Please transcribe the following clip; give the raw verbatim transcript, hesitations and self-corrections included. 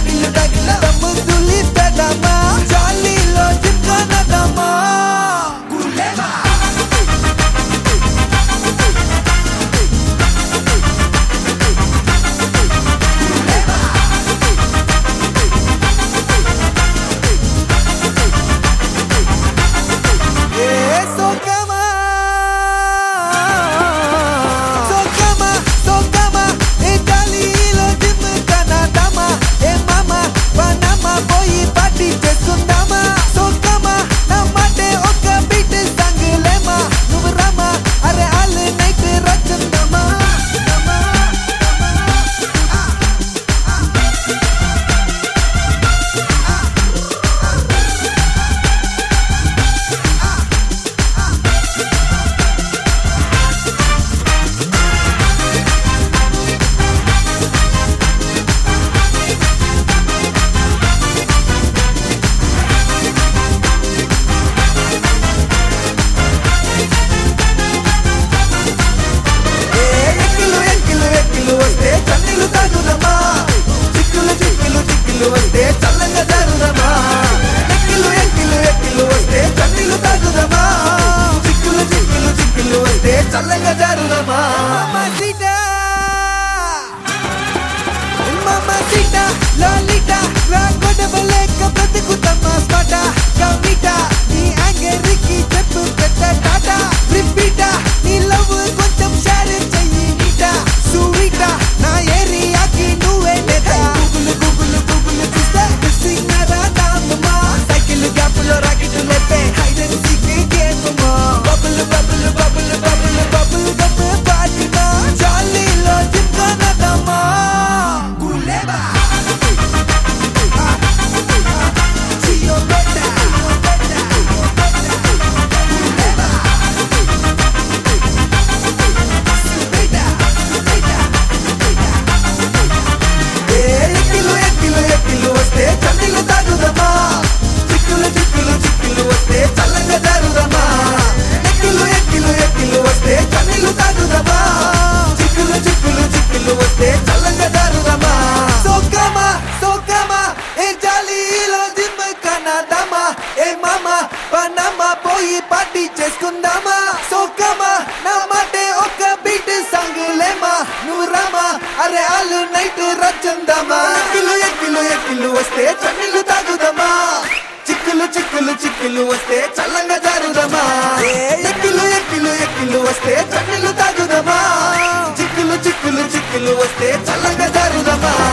తగిలు తగిలు దమ్ము తులి పెడమా జాలీలో జిమ్కానదమా గులేబా చల్లగా జరుదమా మమసిటా మమసిటా లాలిటా రాగొడవలేక బ్రతుకుతమ్మా స్పాటా కమిటా నీ యాంగరికి చెప్పు పెద్ద టాటా రిపీటా నీ లవ్ కొంచెం షేర్ చెయ్యి నీటా సువీటా నా ఏరియాకి నువ్వే నేతా గూగుల్ గూగుల్ గూగుల్ చూస్తే మిస్సింగ్ రాదామమ్మా సైకిల్ గ్యాప్లో రాకెట్ లేపే హైడ్ అండ్ సీక్ గేమ్ అమ్మా bubble bubble bubble bubble bubble gum పాటినా జాలీలో జిమ్కానదమా గులేబా చియో బెటా గులేబా బెటా బెటా ఏ ఎక్కిలు ఎక్కిలు ఎక్కిలు వస్తే చల్లిలు తాగుదమా చిక్కులు చిక్కులు చిక్కులు వస్తే చల్లగా జరుదమా ఎక్కిలు ఎక్కిలు ఎక్కిలు వస్తే చల్లిలు తాగుదమా చిక్కులు చిక్కులు చిక్కులు వస్తే చల్లగా జరుదమా సోకమా సోకమా ఏ జాలీలో జిమ్కానదమా ఏ మామా పనమా పోయి పార్టీ చేసుకుందామా సోకమా నా మాటే ఒక బీట్ సాంగ్ లేమా నువ్వు రామా అరే ఆలు నైట్ రచందమా ఎక్కిలు ఎక్కిలు ఎక్కిలు వస్తే చల్లిలు తాగుదమా చిక్కులు చిక్కులు చిక్కులు వస్తే చల్లంగా జరుదమా ఎక్కిలు ఎక్కిలు ఎక్కిలు వస్తే చల్లిలు తాగుదమా చిక్కులు చిక్కులు చిక్కులు వస్తే చల్లంగా జరుదమా